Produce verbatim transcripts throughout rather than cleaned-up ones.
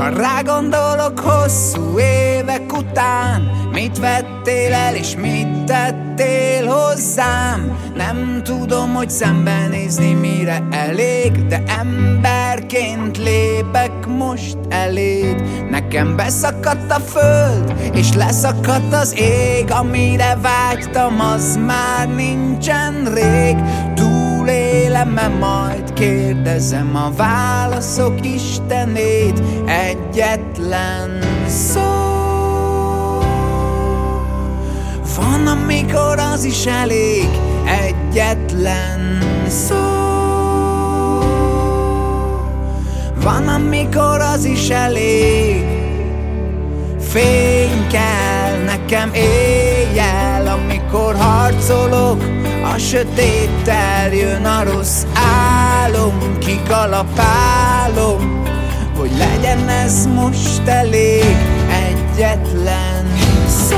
Ha rágondolok hosszú évek után, mit vettél el és mit tettél hozzám, nem tudom, hogy szembenézni mire elég, de emberként lépek most eléd. Nekem beszakadt a föld és leszakadt az ég, amire vágytam, az már nincsen rég. Túlélem-e majd, kérdezem a válaszok istenét, egyetlen szó. Van, amikor az is elég, egyetlen szó. Van, amikor az is elég, fény kell nekem éjjel, amikor harcolok a sötéttel, jön a rossz álom, kikalapálom, hogy legyen ez most elég, egyetlen szó.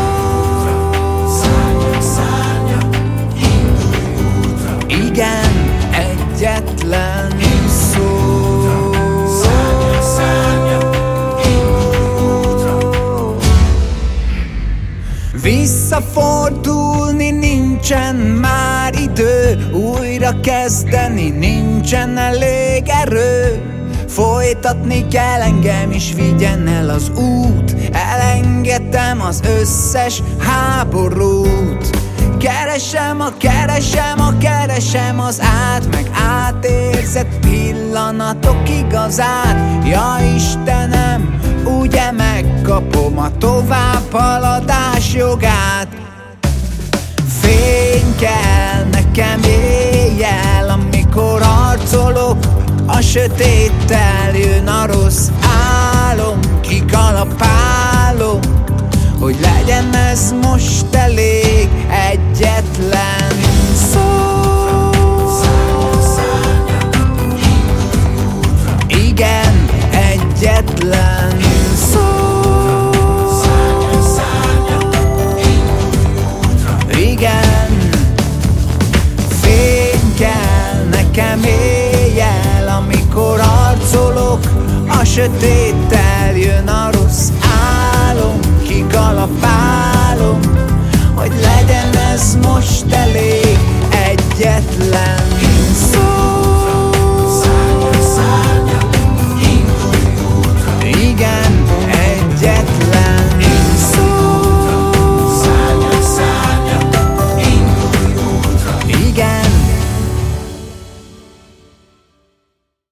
Igen, egyetlen szó. Visszafordulni nincsen már idő, újra kezdeni nincsen elég erő. Folytatni kell, engem is vigyen el az út, elengedtem az összes háborút. Keresem a, keresem a, keresem az át, meg átérzett pillanatok igazát. Ja Istenem, ugye megkapom a továbbhaladás jogát. Fény kell nekem éjjel, amikor harcolok a sötéttel, jön a rossz álom, kikalapálom, hogy legyen ez most elég, egyetlen szó. Igen, egyetlen szó. Igen, fény kell nekem éjjel, amikor harcolok a sötéttel, jön a rossz álom, kikalapál.